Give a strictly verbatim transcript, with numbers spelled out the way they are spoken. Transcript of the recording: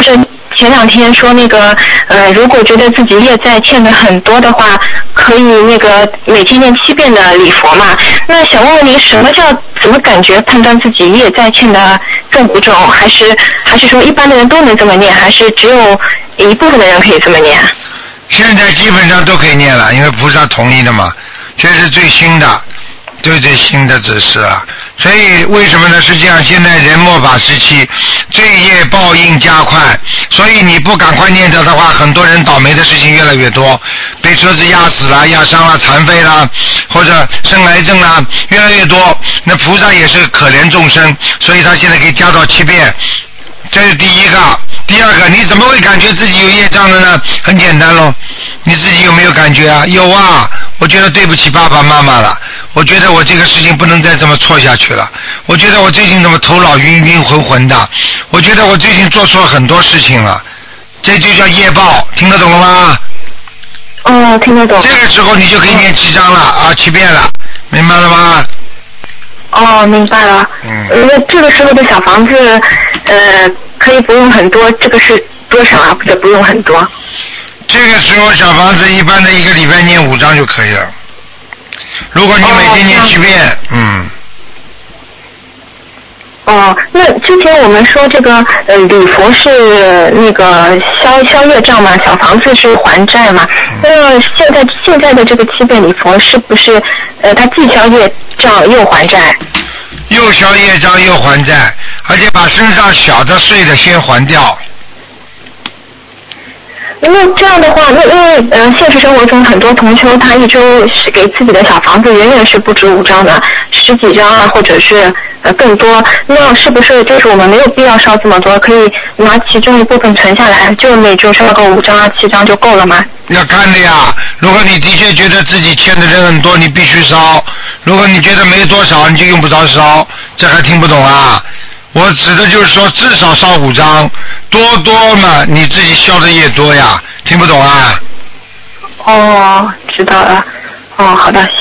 就是前两天说那个呃，如果觉得自己业债欠的很多的话，可以那个每天念七遍的礼佛嘛。那想问问您，什么叫怎么感觉判断自己业债欠的重不重？还是还是说一般的人都能这么念，还是只有一部分的人可以这么念？ 现在基本上都可以念了，因为菩萨同意的嘛，这是最新的最最新的指示啊。所以为什么呢？是这样，现在人末法时期，罪业报应加快，所以你不赶快念掉的话，很多人倒霉的事情越来越多，被车子压死了、压伤了、残废了，或者生癌症了，越来越多。那菩萨也是可怜众生，所以他现在可以加到七遍，这是第一个。第二个，你怎么会感觉自己有业障的呢？很简单咯，你自己有没有感觉啊？有啊，我觉得对不起爸爸妈妈了，我觉得我这个事情不能再这么错下去了，我觉得我最近怎么头脑晕晕浑浑的，我觉得我最近做错很多事情了，这就叫业报，听得懂了吗？ 哦，听得懂。 这个时候你就可以念七章了啊，七遍了，明白了吗？ 哦，明白了。嗯。那这个时候的小房子，呃，可以不用很多，这个是多少啊？或者不用很多？ 这个时候小房子一般的一个礼拜念五章就可以了。如果你每天念七遍，哦、嗯。 哦，那之前我们说这个呃礼佛是那个消消业障嘛，小房子是还债嘛。嗯、那现在现在的这个七遍礼佛是不是呃它既消业障又还债？ 又消业障又还债，而且把身上小的碎的先还掉。 那这样的话，那因为呃现实生活中很多同修他一周是给自己的小房子远远是不止五张的，十几张啊，或者是呃更多。那是不是就是我们没有必要烧这么多，可以拿其中一部分存下来，就每周烧个五张啊、七张就够了吗？ 要看的呀，如果你的确觉得自己欠的人很多，你必须烧；如果你觉得没多少，你就用不着烧。这还听不懂啊？我指的就是说，至少烧五张，多多嘛，你自己消的越多呀。听不懂啊？ 哦，知道了。哦，好的。